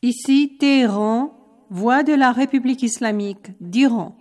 Ici Téhéran, voix de la République islamique d'Iran.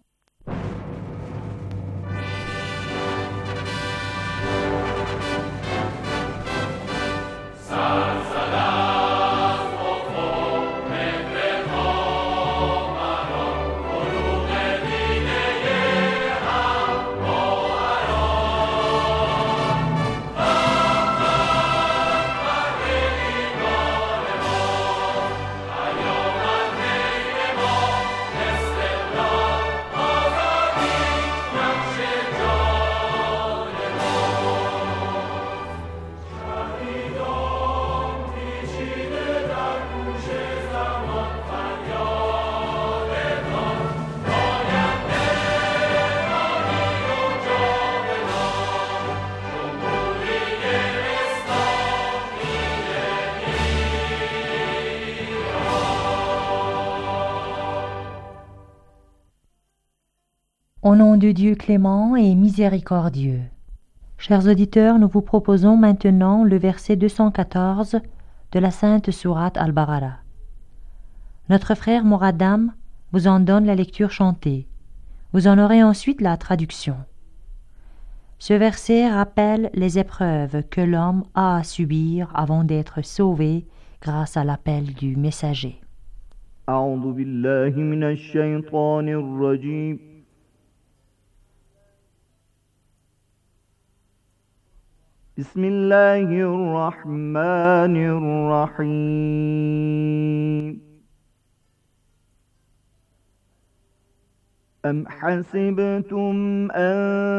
Au nom de Dieu clément et miséricordieux. Chers auditeurs, nous vous proposons maintenant le verset 214 de la sainte sourate Al-Baqara. Notre frère Moradam vous en donne la lecture chantée. Vous en aurez ensuite la traduction. Ce verset rappelle les épreuves que l'homme a à subir avant d'être sauvé grâce à l'appel du messager. أعوذ بالله من الشيطان الرجيم بسم الله الرحمن الرحيم أم حسبتم أن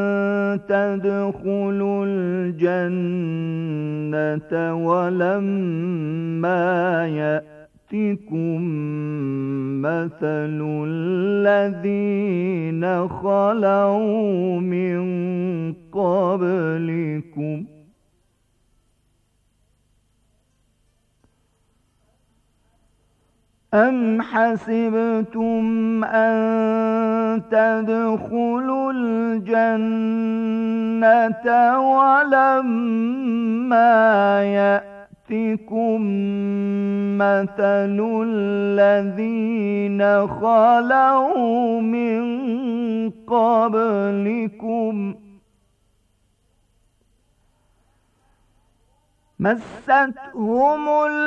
تدخلوا الجنة ولما يأتكم مثل الذين خلوا من قبلكم أم حسبتم أن تدخلوا الجنة ولما يأتكم مثل الذين خلوا من قبلكم مستهم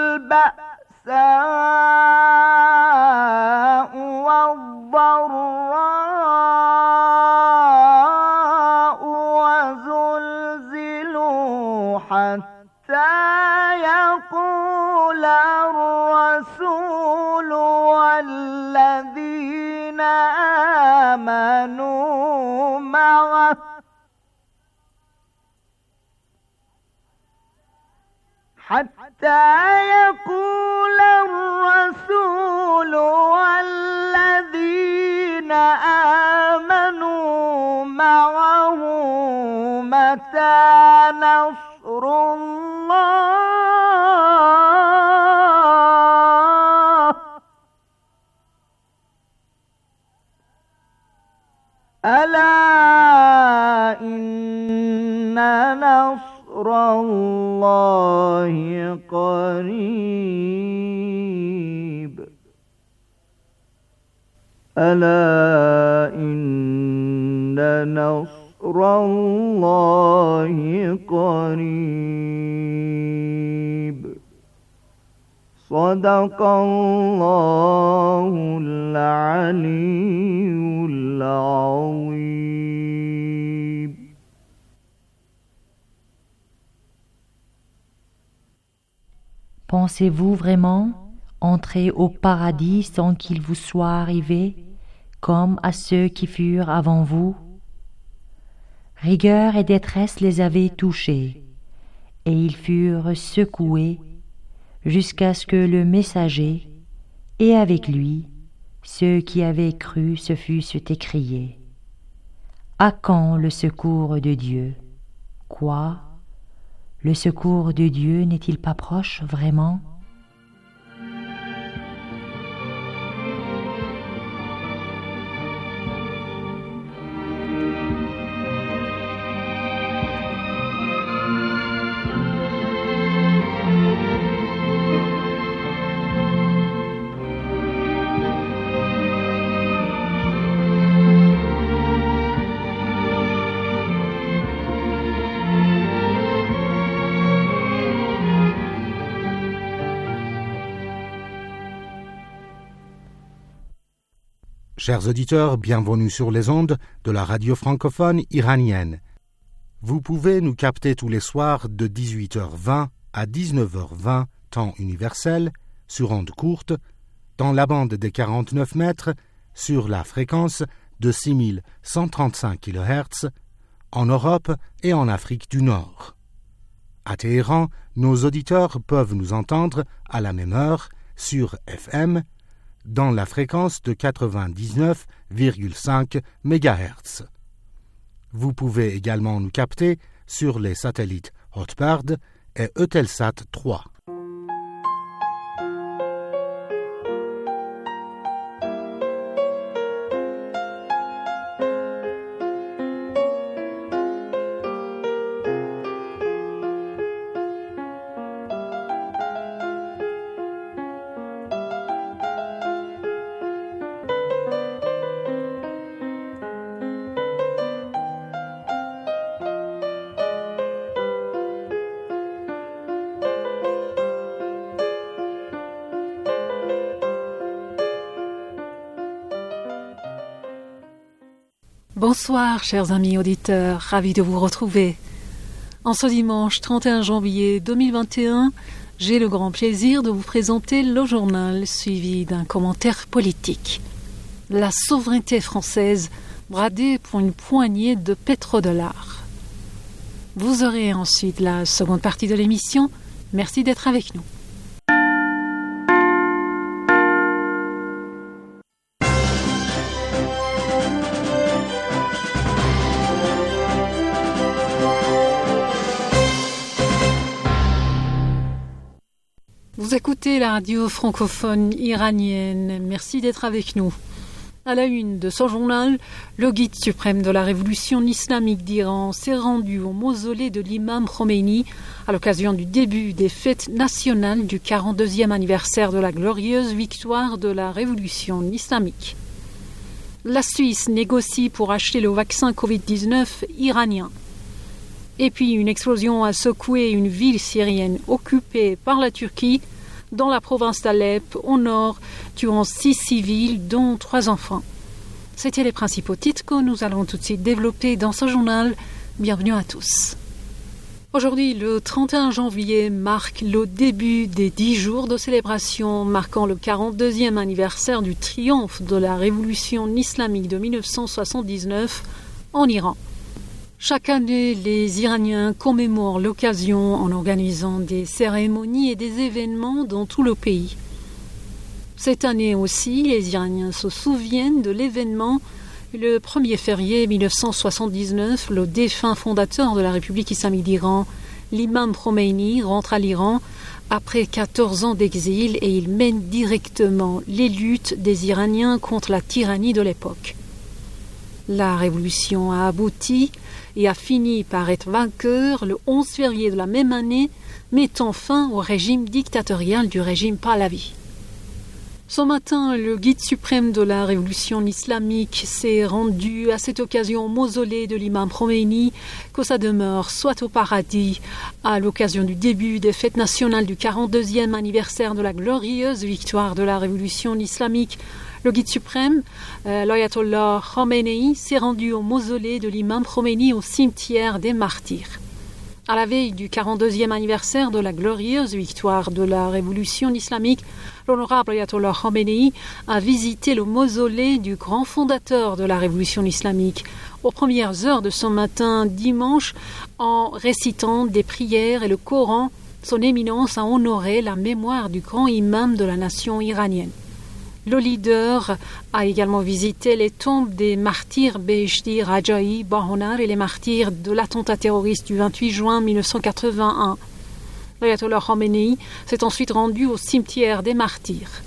البأساء والضراء وزلزلوا حتى يقول الرسول والذين آمنوا معه حتى يقول الرسول والذين آمنوا معه متى نصر الله ألا إن نصر الله قريب ألا إن نصر الله قريب صدق الله العلي العظيم. Pensez-vous vraiment entrer au paradis sans qu'il vous soit arrivé, comme à ceux qui furent avant vous? Rigueur et détresse les avaient touchés, et ils furent secoués jusqu'à ce que le messager, et avec lui, ceux qui avaient cru se fussent écriés. À quand le secours de Dieu? Quoi? Le secours de Dieu n'est-il pas proche vraiment? Chers auditeurs, bienvenue sur les ondes de la radio francophone iranienne. Vous pouvez nous capter tous les soirs de 18h20 à 19h20, temps universel, sur ondes courtes, dans la bande des 49 mètres, sur la fréquence de 6135 kHz, en Europe et en Afrique du Nord. À Téhéran, nos auditeurs peuvent nous entendre à la même heure sur FM, dans la fréquence de 99,5 MHz. Vous pouvez également nous capter sur les satellites Hotbird et Eutelsat 3. Bonsoir, chers amis auditeurs, ravis de vous retrouver. En ce dimanche 31 janvier 2021, j'ai le grand plaisir de vous présenter le journal suivi d'un commentaire politique. La souveraineté française bradée pour une poignée de pétrodollars. Vous aurez ensuite la seconde partie de l'émission. Merci d'être avec nous. Vous écoutez la radio francophone iranienne. Merci d'être avec nous. À la une de ce journal, le guide suprême de la révolution islamique d'Iran s'est rendu au mausolée de l'imam Khomeini à l'occasion du début des fêtes nationales du 42e anniversaire de la glorieuse victoire de la révolution islamique. La Suisse négocie pour acheter le vaccin Covid-19 iranien. Et puis une explosion a secoué une ville syrienne occupée par la Turquie dans la province d'Alep, au nord, tuant 6 civils, dont 3 enfants. C'étaient les principaux titres que nous allons tout de suite développer dans ce journal. Bienvenue à tous. Aujourd'hui, le 31 janvier marque le début des 10 jours de célébration marquant le 42e anniversaire du triomphe de la révolution islamique de 1979 en Iran. Chaque année, les Iraniens commémorent l'occasion en organisant des cérémonies et des événements dans tout le pays. Cette année aussi, les Iraniens se souviennent de l'événement le 1er février 1979, le défunt fondateur de la République islamique d'Iran, l'imam Khomeini, rentre à l'Iran après 14 ans d'exil et il mène directement les luttes des Iraniens contre la tyrannie de l'époque. La révolution a abouti et a fini par être vainqueur le 11 février de la même année, mettant fin au régime dictatorial du régime Pahlavi. Ce matin, le guide suprême de la révolution islamique s'est rendu à cette occasion au mausolée de l'imam Khomeini, que sa demeure soit au paradis, à l'occasion du début des fêtes nationales du 42e anniversaire de la glorieuse victoire de la révolution islamique. Le guide suprême, l'Ayatollah Khamenei, s'est rendu au mausolée de l'imam Khomeini au cimetière des martyrs. À la veille du 42e anniversaire de la glorieuse victoire de la révolution islamique, l'honorable Ayatollah Khamenei a visité le mausolée du grand fondateur de la révolution islamique aux premières heures de ce matin dimanche en récitant des prières et le Coran. Son éminence a honoré la mémoire du grand imam de la nation iranienne. Le leader a également visité les tombes des martyrs Beheshti, Raja'i, Bahonar et les martyrs de l'attentat terroriste du 28 juin 1981. L'Ayatollah Khamenei s'est ensuite rendu au cimetière des martyrs.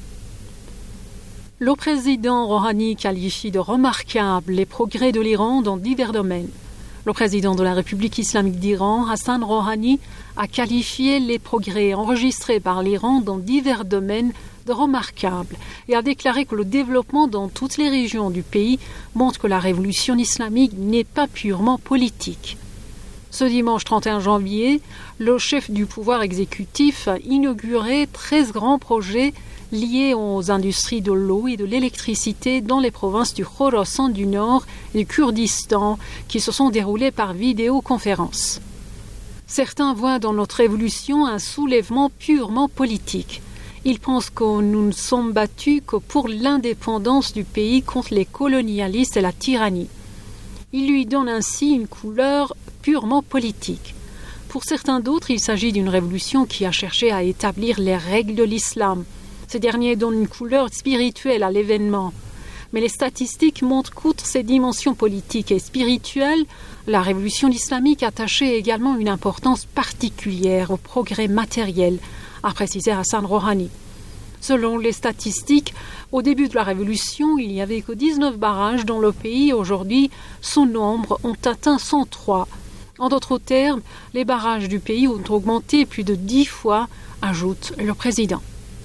Le président Rouhani qualifie de remarquables les progrès de l'Iran dans divers domaines. Le président de la République islamique d'Iran, Hassan Rouhani, a qualifié les progrès enregistrés par l'Iran dans divers domaines de remarquables et a déclaré que le développement dans toutes les régions du pays montre que la révolution islamique n'est pas purement politique. Ce dimanche 31 janvier, le chef du pouvoir exécutif a inauguré 13 grands projets liées aux industries de l'eau et de l'électricité dans les provinces du Khorasan du Nord et du Kurdistan qui se sont déroulées par vidéoconférence. Certains voient dans notre révolution un soulèvement purement politique. Ils pensent que nous ne sommes battus que pour l'indépendance du pays contre les colonialistes et la tyrannie. Ils lui donnent ainsi une couleur purement politique. Pour certains d'autres, il s'agit d'une révolution qui a cherché à établir les règles de l'islam. Ces derniers donnent une couleur spirituelle à l'événement. Mais les statistiques montrent qu'outre ces dimensions politiques et spirituelles, la révolution islamique attachait également une importance particulière au progrès matériel, a précisé Hassan Rouhani. Selon les statistiques, au début de la révolution, il n'y avait que 19 barrages dans le pays. Aujourd'hui, son nombre ont atteint 103. En d'autres termes, les barrages du pays ont augmenté plus de 10 fois, ajoute le président.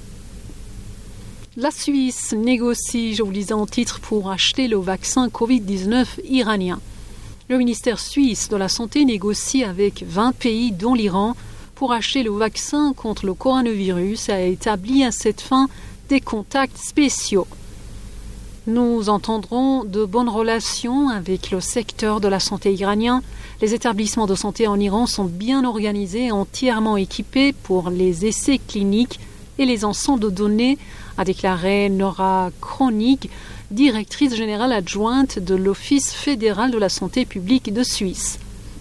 La Suisse négocie, je vous lisais en titre, pour acheter le vaccin Covid-19 iranien. Le ministère suisse de la Santé négocie avec 20 pays, dont l'Iran, pour acheter le vaccin contre le coronavirus et a établi à cette fin des contacts spéciaux. Nous entendrons de bonnes relations avec le secteur de la santé iranien. Les établissements de santé en Iran sont bien organisés et entièrement équipés pour les essais cliniques et les ensembles de données, a déclaré Nora Kronig, directrice générale adjointe de l'Office fédéral de la santé publique de Suisse.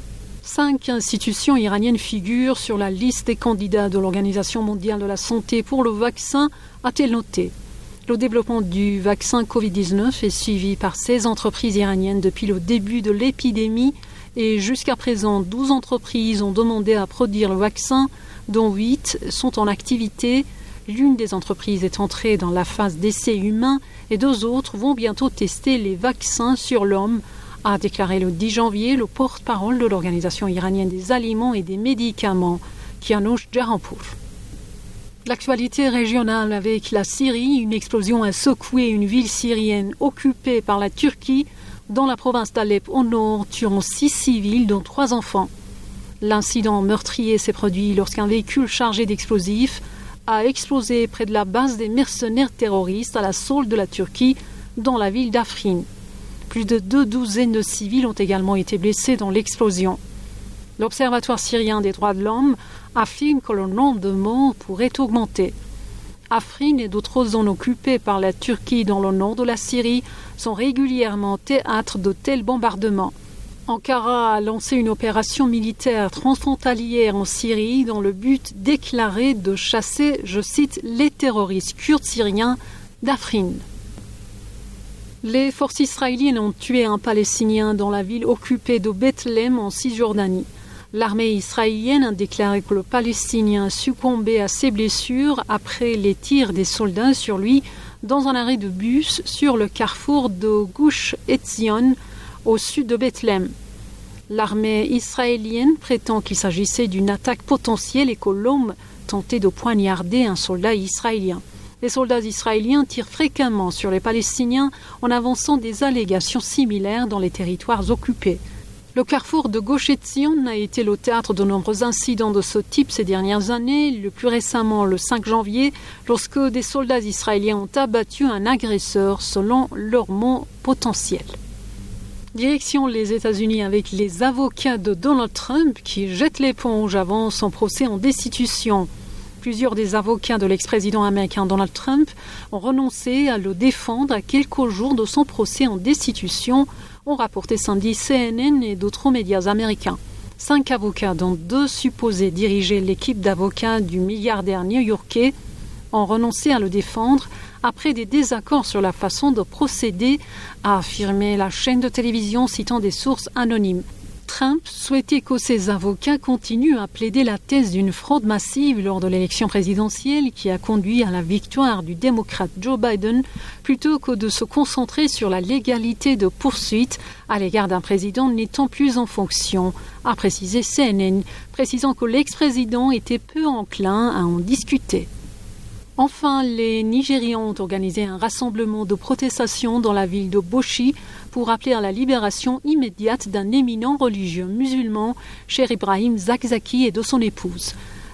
5 institutions iraniennes figurent sur la liste des candidats de l'Organisation mondiale de la santé pour le vaccin, a-t-elle noté. Le développement du vaccin Covid-19 est suivi par 16 entreprises iraniennes depuis le début de l'épidémie et jusqu'à présent 12 entreprises ont demandé à produire le vaccin, dont 8 sont en activité. L'une des entreprises est entrée dans la phase d'essai humain et 2 autres vont bientôt tester les vaccins sur l'homme, a déclaré le 10 janvier le porte-parole de l'Organisation iranienne des aliments et des médicaments, Kianush Jahanpour. L'actualité régionale avec la Syrie, une explosion a secoué une ville syrienne occupée par la Turquie dans la province d'Alep au nord, tuant 6 civils dont 3 enfants. L'incident meurtrier s'est produit lorsqu'un véhicule chargé d'explosifs a explosé près de la base des mercenaires terroristes à la solde de la Turquie dans la ville d'Afrin. Plus de 2 douzaines de civils ont également été blessés dans l'explosion. L'Observatoire syrien des droits de l'homme affirme que le nombre de morts pourrait augmenter. Afrin et d'autres zones occupées par la Turquie dans le nord de la Syrie sont régulièrement théâtres de tels bombardements. Ankara a lancé une opération militaire transfrontalière en Syrie dans le but déclaré de chasser, je cite, les terroristes kurdes syriens d'Afrin. Les forces israéliennes ont tué un Palestinien dans la ville occupée de Bethléem en Cisjordanie. L'armée israélienne a déclaré que le Palestinien succombait à ses blessures après les tirs des soldats sur lui dans un arrêt de bus sur le carrefour de Gush Etzion au sud de Bethléem. L'armée israélienne prétend qu'il s'agissait d'une attaque potentielle et que l'homme tentait de poignarder un soldat israélien. Les soldats israéliens tirent fréquemment sur les Palestiniens en avançant des allégations similaires dans les territoires occupés. Le carrefour de Gush Etzion a été le théâtre de nombreux incidents de ce type ces dernières années, le plus récemment le 5 janvier, lorsque des soldats israéliens ont abattu un agresseur selon leur mot potentiel. Direction les États-Unis avec les avocats de Donald Trump qui jettent l'éponge avant son procès en destitution. Plusieurs des avocats de l'ex-président américain Donald Trump ont renoncé à le défendre à quelques jours de son procès en destitution, ont rapporté samedi CNN et d'autres médias américains. 5 avocats, dont 2 supposés diriger l'équipe d'avocats du milliardaire new-yorkais, ont renoncé à le défendre après des désaccords sur la façon de procéder, a affirmé la chaîne de télévision citant des sources anonymes. Trump souhaitait que ses avocats continuent à plaider la thèse d'une fraude massive lors de l'élection présidentielle qui a conduit à la victoire du démocrate Joe Biden plutôt que de se concentrer sur la légalité de poursuites à l'égard d'un président n'étant plus en fonction, a précisé CNN, précisant que l'ex-président était peu enclin à en discuter. Enfin, les Nigérians ont organisé un rassemblement de protestation dans la ville de Bauchi pour appeler à la libération immédiate d'un éminent religieux musulman, Cheikh Ibrahim Zakzaki, et de son épouse.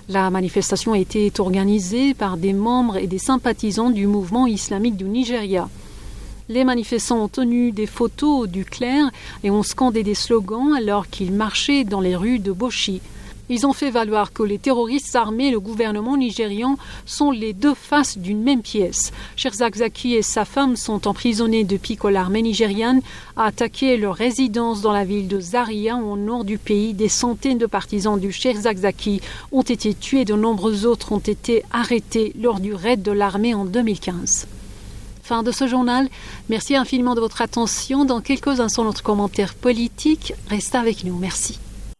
La manifestation a été organisée par des membres et des sympathisants du mouvement islamique du Nigeria. Les manifestants ont tenu des photos du clerc et ont scandé des slogans alors qu'ils marchaient dans les rues de Bauchi. Ils ont fait valoir que les terroristes armés et le gouvernement nigérian sont les deux faces d'une même pièce. Cheikh Zakzaki et sa femme sont emprisonnés depuis que l'armée nigériane a attaqué leur résidence dans la ville de Zaria, au nord du pays. Des centaines de partisans du Cheikh Zakzaki ont été tués, de nombreux autres ont été arrêtés lors du raid de l'armée en 2015. Fin de ce journal. Merci infiniment de votre attention. Dans quelques instants, notre commentaire politique. Restez avec nous. Merci.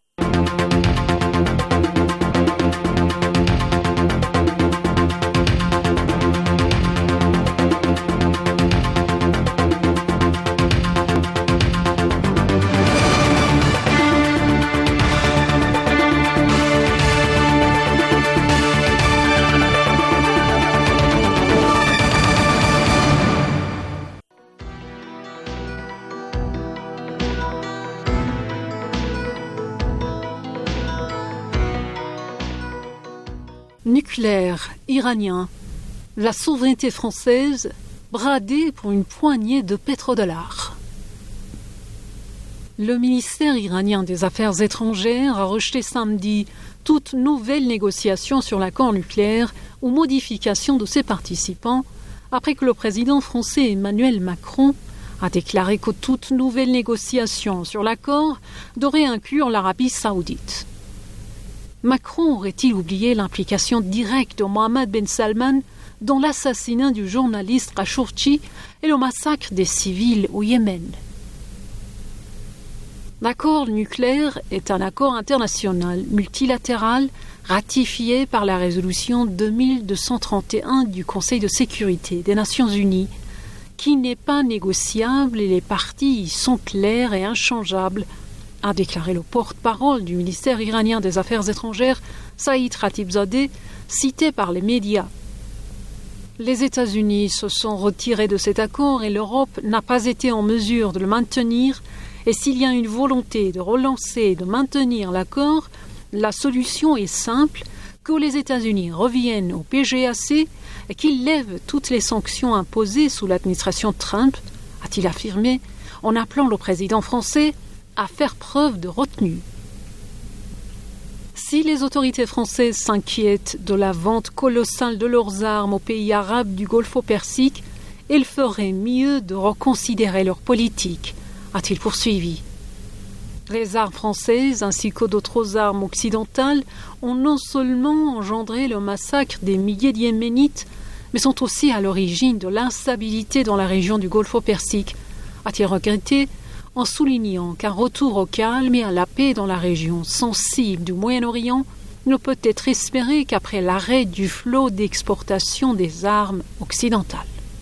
Nucléaire iranien, la souveraineté française bradée pour une poignée de pétrodollars. Le ministère iranien des Affaires étrangères a rejeté samedi toute nouvelle négociation sur l'accord nucléaire ou modification de ses participants, après que le président français Emmanuel Macron a déclaré que toute nouvelle négociation sur l'accord devrait inclure l'Arabie saoudite. Macron aurait-il oublié l'implication directe de Mohammed Ben Salman dans l'assassinat du journaliste Khashoggi et le massacre des civils au Yémen? L'accord nucléaire est un accord international multilatéral ratifié par la résolution 2231 du Conseil de sécurité des Nations Unies, qui n'est pas négociable et les parties y sont claires et inchangeables, a déclaré le porte-parole du ministère iranien des Affaires étrangères, Saïd Khatibzadeh, cité par les médias. Les États-Unis se sont retirés de cet accord et l'Europe n'a pas été en mesure de le maintenir. Et s'il y a une volonté de relancer et de maintenir l'accord, la solution est simple, que les États-Unis reviennent au PGAC et qu'ils lèvent toutes les sanctions imposées sous l'administration Trump, a-t-il affirmé, en appelant le président français à faire preuve de retenue. Si les autorités françaises s'inquiètent de la vente colossale de leurs armes aux pays arabes du Golfe Persique, elles feraient mieux de reconsidérer leur politique, a-t-il poursuivi. Les armes françaises ainsi que d'autres armes occidentales ont non seulement engendré le massacre des milliers de Yéménites, mais sont aussi à l'origine de l'instabilité dans la région du Golfe Persique, a-t-il regretté, en soulignant qu'un retour au calme et à la paix dans la région sensible du Moyen-Orient ne peut être espéré qu'après l'arrêt du flot d'exportation des armes occidentales.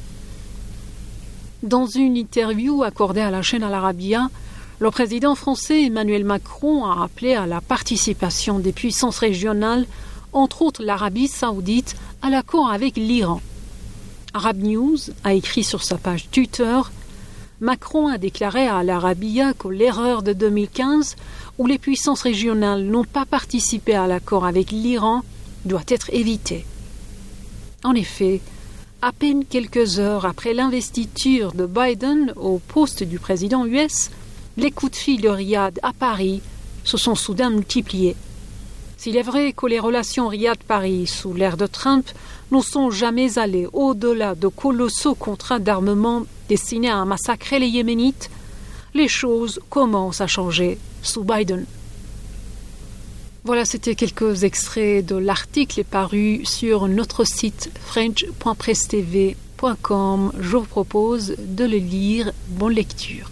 Dans une interview accordée à la chaîne Al Arabiya, le président français Emmanuel Macron a appelé à la participation des puissances régionales, entre autres l'Arabie saoudite, à l'accord avec l'Iran. Arab News a écrit sur sa page Twitter: Macron a déclaré à Al Arabiya que l'erreur de 2015, où les puissances régionales n'ont pas participé à l'accord avec l'Iran, doit être évitée. En effet, à peine quelques heures après l'investiture de Biden au poste du président US, les coups de fil de Riyad à Paris se sont soudain multipliés. S'il est vrai que les relations Riyad-Paris sous l'ère de Trump ne sont jamais allées au-delà de colossaux contrats d'armement destinés à massacrer les Yéménites, les choses commencent à changer sous Biden. Voilà, c'était quelques extraits de l'article paru sur notre site french.presstv.com. Je vous propose de le lire. Bonne lecture.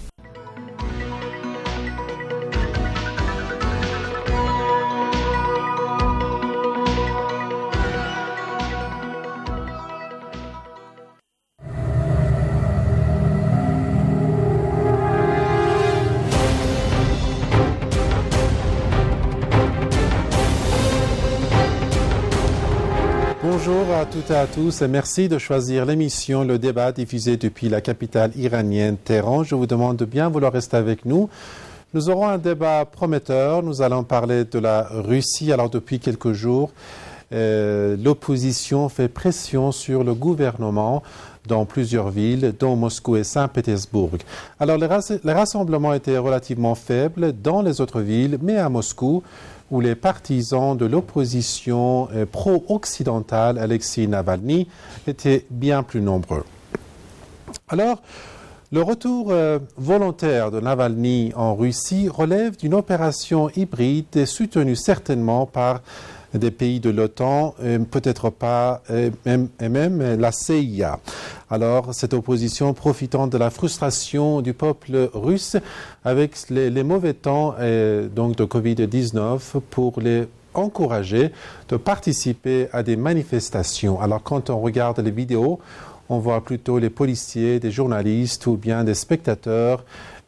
Bonjour à toutes et à tous et merci de choisir l'émission Le Débat diffusée depuis la capitale iranienne Téhéran. Je vous demande de bien vouloir rester avec nous. Nous aurons un débat prometteur. Nous allons parler de la Russie. Alors, depuis quelques jours, l'opposition fait pression sur le gouvernement dans plusieurs villes, dont Moscou et Saint-Pétersbourg. Alors, les rassemblements étaient relativement faibles dans les autres villes, mais à Moscou, où les partisans de l'opposition pro-occidentale, Alexei Navalny, étaient bien plus nombreux. Alors, le retour volontaire de Navalny en Russie relève d'une opération hybride soutenue certainement par des pays de l'OTAN, peut-être pas, et même la CIA. Alors, cette opposition profitant de la frustration du peuple russe avec les mauvais temps donc de Covid-19 pour les encourager de participer à des manifestations. Alors, quand on regarde les vidéos, on voit plutôt les policiers, des journalistes ou bien des spectateurs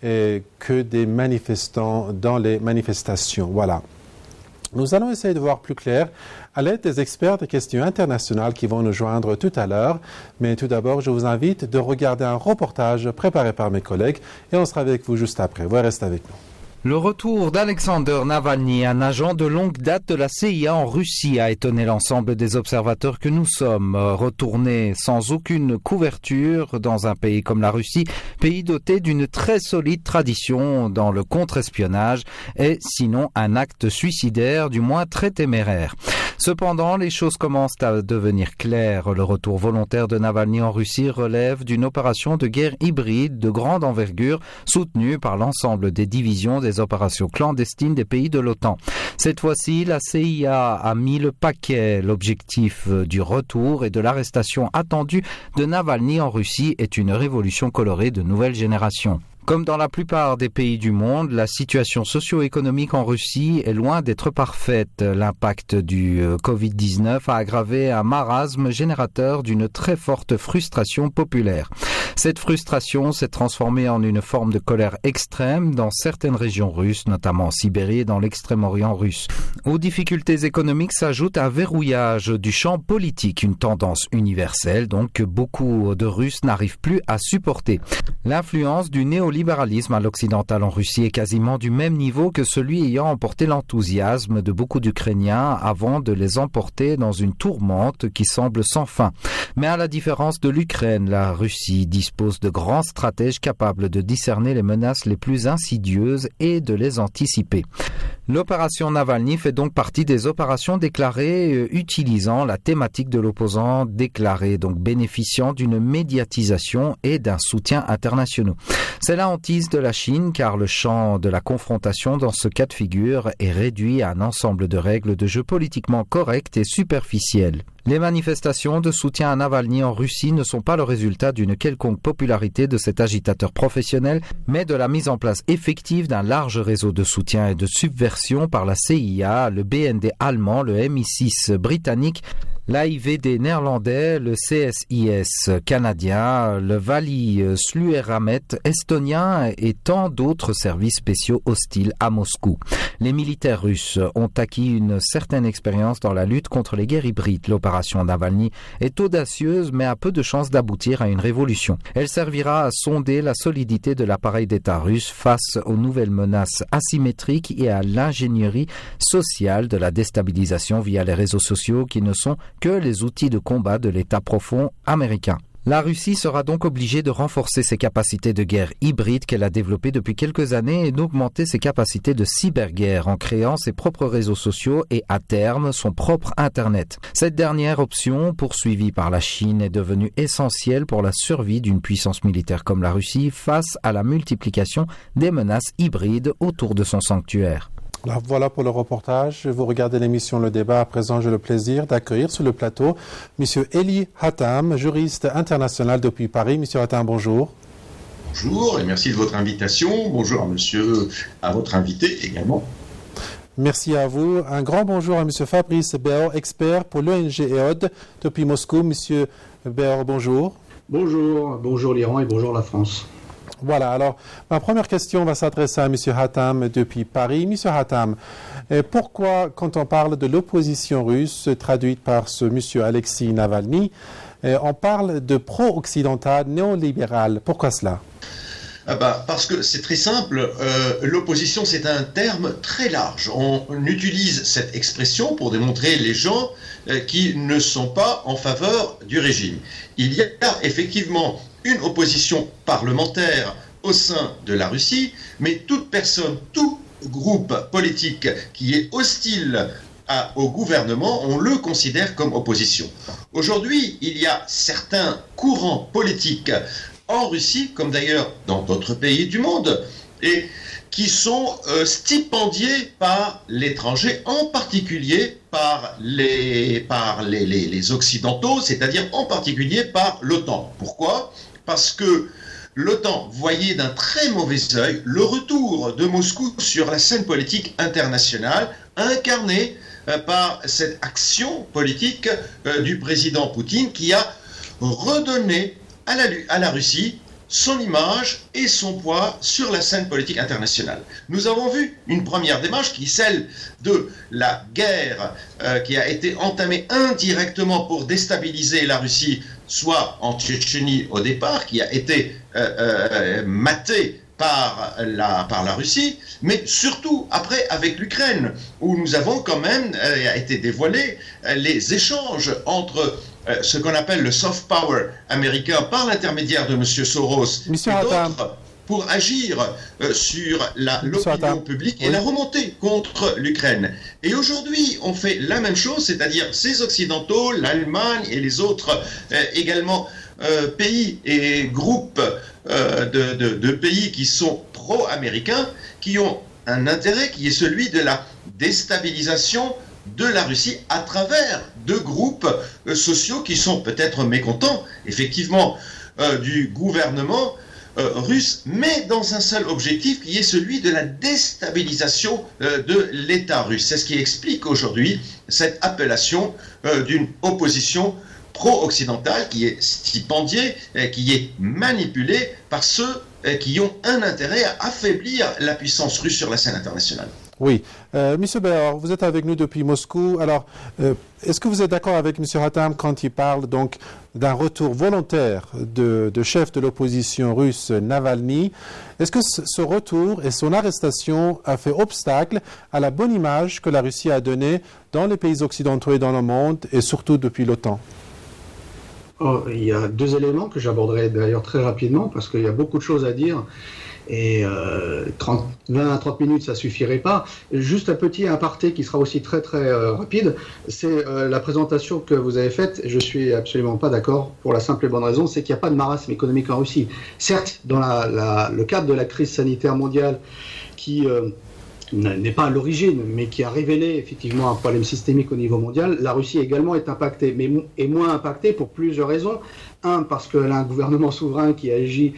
que des manifestants dans les manifestations. Voilà. Nous allons essayer de voir plus clair à l'aide des experts des questions internationales qui vont nous joindre tout à l'heure. Mais tout d'abord, je vous invite de regarder un reportage préparé par mes collègues et on sera avec vous juste après. Vous restez avec nous. Le retour d'Alexander Navalny, un agent de longue date de la CIA en Russie, a étonné l'ensemble des observateurs que nous sommes. Retourné sans aucune couverture dans un pays comme la Russie, pays doté d'une très solide tradition dans le contre-espionnage, est sinon un acte suicidaire, du moins très téméraire. Cependant, les choses commencent à devenir claires. Le retour volontaire de Navalny en Russie relève d'une opération de guerre hybride de grande envergure soutenue par l'ensemble des divisions des opérations clandestines des pays de l'OTAN. Cette fois-ci, la CIA a mis le paquet. L'objectif du retour et de l'arrestation attendue de Navalny en Russie est une révolution colorée de nouvelle génération. Comme dans la plupart des pays du monde, la situation socio-économique en Russie est loin d'être parfaite. L'impact du Covid-19 a aggravé un marasme générateur d'une très forte frustration populaire. Cette frustration s'est transformée en une forme de colère extrême dans certaines régions russes, notamment en Sibérie et dans l'extrême-orient russe. Aux difficultés économiques s'ajoute un verrouillage du champ politique, une tendance universelle donc que beaucoup de Russes n'arrivent plus à supporter. L'influence du néolibéralisme à l'occidental en Russie est quasiment du même niveau que celui ayant emporté l'enthousiasme de beaucoup d'Ukrainiens avant de les emporter dans une tourmente qui semble sans fin. Mais à la différence de l'Ukraine, la Russie dispose de grands stratèges capables de discerner les menaces les plus insidieuses et de les anticiper. L'opération Navalny fait donc partie des opérations déclarées utilisant la thématique de l'opposant déclaré, donc bénéficiant d'une médiatisation et d'un soutien international. C'est la hantise de la Chine car le champ de la confrontation dans ce cas de figure est réduit à un ensemble de règles de jeu politiquement correctes et superficielles. Les manifestations de soutien à Navalny en Russie ne sont pas le résultat d'une quelconque popularité de cet agitateur professionnel, mais de la mise en place effective d'un large réseau de soutien et de subversion par la CIA, le BND allemand, le MI6 britannique, l'AIVD néerlandais, le CSIS canadien, le Vali Slueramet estonien et tant d'autres services spéciaux hostiles à Moscou. Les militaires russes ont acquis une certaine expérience dans la lutte contre les guerres hybrides. L'opération Navalny est audacieuse mais a peu de chances d'aboutir à une révolution. Elle servira à sonder la solidité de l'appareil d'État russe face aux nouvelles menaces asymétriques et à l'ingénierie sociale de la déstabilisation via les réseaux sociaux qui ne sont que les outils de combat de l'État profond américain. La Russie sera donc obligée de renforcer ses capacités de guerre hybride qu'elle a développées depuis quelques années et d'augmenter ses capacités de cyberguerre en créant ses propres réseaux sociaux et à terme son propre Internet. Cette dernière option, poursuivie par la Chine, est devenue essentielle pour la survie d'une puissance militaire comme la Russie face à la multiplication des menaces hybrides autour de son sanctuaire. Alors voilà pour le reportage. Vous regardez l'émission Le Débat. À présent, j'ai le plaisir d'accueillir sur le plateau M. Eli Hatam, juriste international depuis Paris. M. Hatam, bonjour. Bonjour et merci de votre invitation. Bonjour à votre invité également. Merci à vous. Un grand bonjour à M. Fabrice Béor, expert pour l'ONG EOD depuis Moscou. M. Béor, bonjour. Bonjour l'Iran et bonjour la France. Voilà, alors ma première question va s'adresser à M. Hatam depuis Paris. M. Hatam, pourquoi quand on parle de l'opposition russe traduite par ce M. Alexei Navalny, on parle de pro-occidental néolibéral? Pourquoi cela? Parce que c'est très simple, l'opposition c'est un terme très large. On utilise cette expression pour démontrer les gens qui ne sont pas en faveur du régime. Il y a effectivement une opposition parlementaire au sein de la Russie, mais toute personne, tout groupe politique qui est hostile au gouvernement, on le considère comme opposition. Aujourd'hui, il y a certains courants politiques en Russie, comme d'ailleurs dans d'autres pays du monde, et qui sont stipendiés par l'étranger, en particulier par les Occidentaux, c'est-à-dire en particulier par l'OTAN. Pourquoi ? Parce que l'OTAN voyait d'un très mauvais œil le retour de Moscou sur la scène politique internationale, incarné par cette action politique du président Poutine qui a redonné à la Russie son image et son poids sur la scène politique internationale. Nous avons vu une première démarche qui est celle de la guerre qui a été entamée indirectement pour déstabiliser la Russie, soit en Tchétchénie au départ, qui a été matée par la Russie, mais surtout après avec l'Ukraine, où nous avons quand même, a été dévoilé, les échanges entre ce qu'on appelle le soft power américain par l'intermédiaire de M. Soros et d'autres pour agir sur l'opinion publique et la remontée contre l'Ukraine. Et aujourd'hui, on fait la même chose, c'est-à-dire ces Occidentaux, l'Allemagne et les autres également pays et groupes de pays qui sont pro-américains, qui ont un intérêt qui est celui de la déstabilisation de la Russie à travers deux groupes sociaux qui sont peut-être mécontents, effectivement, du gouvernement russe, mais dans un seul objectif qui est celui de la déstabilisation de l'État russe. C'est ce qui explique aujourd'hui cette appellation d'une opposition pro-occidentale qui est stipendiée, qui est manipulée par ceux qui ont un intérêt à affaiblir la puissance russe sur la scène internationale. Oui. Monsieur Béor, vous êtes avec nous depuis Moscou. Alors, est-ce que vous êtes d'accord avec M. Hatam quand il parle donc d'un retour volontaire de chef de l'opposition russe Navalny? Est-ce que ce retour et son arrestation a fait obstacle à la bonne image que la Russie a donnée dans les pays occidentaux et dans le monde, et surtout depuis l'OTAN? Il y a deux éléments que j'aborderai d'ailleurs très rapidement parce qu'il y a beaucoup de choses à dire et 20 à 30 minutes ça suffirait pas. Juste un petit aparté qui sera aussi très très rapide, c'est la présentation que vous avez faite. Je suis absolument pas d'accord pour la simple et bonne raison, c'est qu'il n'y a pas de marasme économique en Russie. Certes, dans le cadre de la crise sanitaire mondiale qui n'est pas à l'origine, mais qui a révélé effectivement un problème systémique au niveau mondial, la Russie également est impactée, mais est moins impactée pour plusieurs raisons. Un, parce qu'elle a un gouvernement souverain qui agit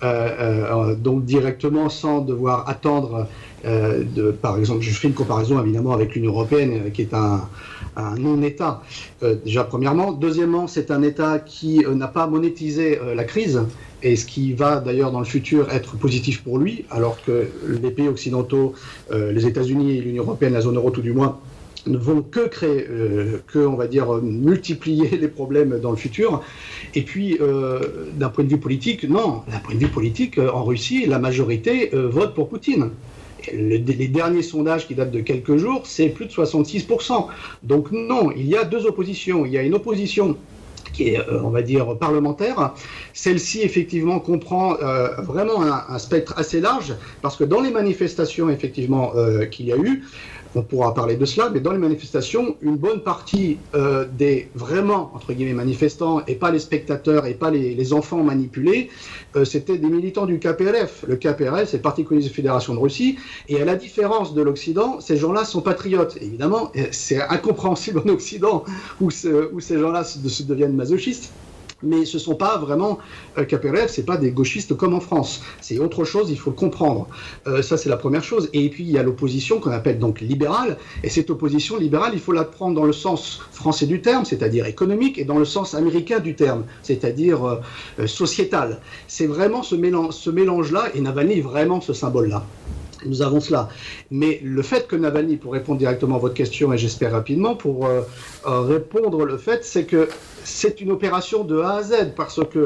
donc directement sans devoir attendre, par exemple, je fais une comparaison évidemment avec l'Union européenne qui est un non-État, déjà premièrement. Deuxièmement, c'est un État qui n'a pas monétisé la crise, et ce qui va d'ailleurs dans le futur être positif pour lui, alors que les pays occidentaux, les États-Unis et l'Union européenne, la zone euro tout du moins, ne vont que créer, on va dire, multiplier les problèmes dans le futur. Et puis, d'un point de vue politique, non. D'un point de vue politique, en Russie, la majorité vote pour Poutine. Les derniers sondages qui datent de quelques jours, c'est plus de 66%. Donc non, il y a deux oppositions. Il y a une opposition qui est, on va dire, parlementaire. Celle-ci, effectivement, comprend vraiment un spectre assez large, parce que dans les manifestations, effectivement, qu'il y a eu, on pourra parler de cela, mais dans les manifestations, une bonne partie des vraiment, entre guillemets, manifestants, et pas les spectateurs, et pas les enfants manipulés, c'était des militants du KPRF. Le KPRF, c'est le Parti communiste de Fédération de Russie, et à la différence de l'Occident, ces gens-là sont patriotes. Et évidemment, c'est incompréhensible en Occident, où ces gens-là se deviennent masochistes. Mais ce ne sont pas vraiment KPRF, ce n'est pas des gauchistes comme en France. C'est autre chose, il faut le comprendre. Ça, c'est la première chose. Et puis, il y a l'opposition qu'on appelle donc libérale. Et cette opposition libérale, il faut la prendre dans le sens français du terme, c'est-à-dire économique, et dans le sens américain du terme, c'est-à-dire sociétal. C'est vraiment ce mélange-là, et Navalny est vraiment ce symbole-là. Nous avons cela. Mais le fait que Navalny, pour répondre directement à votre question, et j'espère rapidement, pour répondre, le fait, c'est que c'est une opération de A à Z, parce que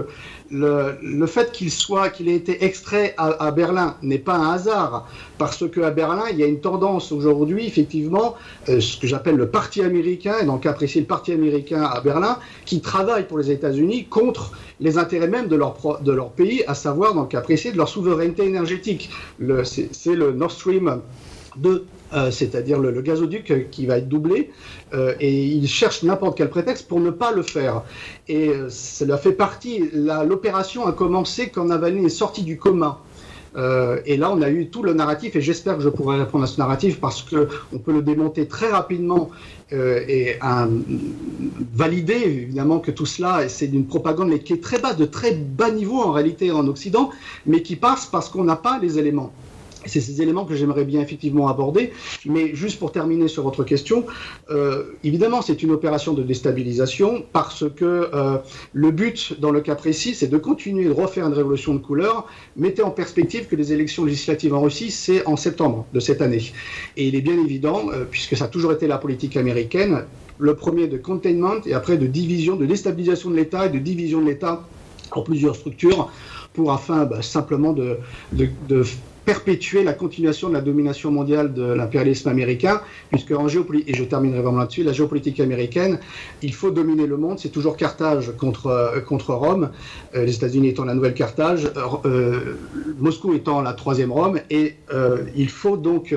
le fait qu'il ait été extrait à Berlin n'est pas un hasard, parce qu'à Berlin, il y a une tendance aujourd'hui, effectivement, ce que j'appelle le parti américain, et dans le cas précis, le parti américain à Berlin, qui travaille pour les États-Unis contre les intérêts même de leur pays, à savoir, dans le cas précis, de leur souveraineté énergétique. C'est le Nord Stream 2. C'est-à-dire le gazoduc qui va être doublé, et ils cherchent n'importe quel prétexte pour ne pas le faire. Et cela fait partie, l'opération a commencé quand Navalny est sorti du coma. Et là, on a eu tout le narratif, et j'espère que je pourrai répondre à ce narratif, parce qu'on peut le démonter très rapidement et valider, évidemment, que tout cela, c'est d'une propagande, mais qui est très bas, de très bas niveau en réalité en Occident, mais qui passe parce qu'on n'a pas les éléments. C'est ces éléments que j'aimerais bien effectivement aborder. Mais juste pour terminer sur votre question, évidemment, c'est une opération de déstabilisation parce que le but, dans le cas précis, c'est de continuer de refaire une révolution de couleur. Mettez en perspective que les élections législatives en Russie, c'est en septembre de cette année. Et il est bien évident, puisque ça a toujours été la politique américaine, le premier de containment et après de division, de déstabilisation de l'État et de division de l'État en plusieurs structures afin simplement de perpétuer la continuation de la domination mondiale de l'impérialisme américain, puisque en géopolitique, et je terminerai vraiment là-dessus, la géopolitique américaine, il faut dominer le monde, c'est toujours Carthage contre Rome, les États-Unis étant la nouvelle Carthage, Moscou étant la troisième Rome, et il faut donc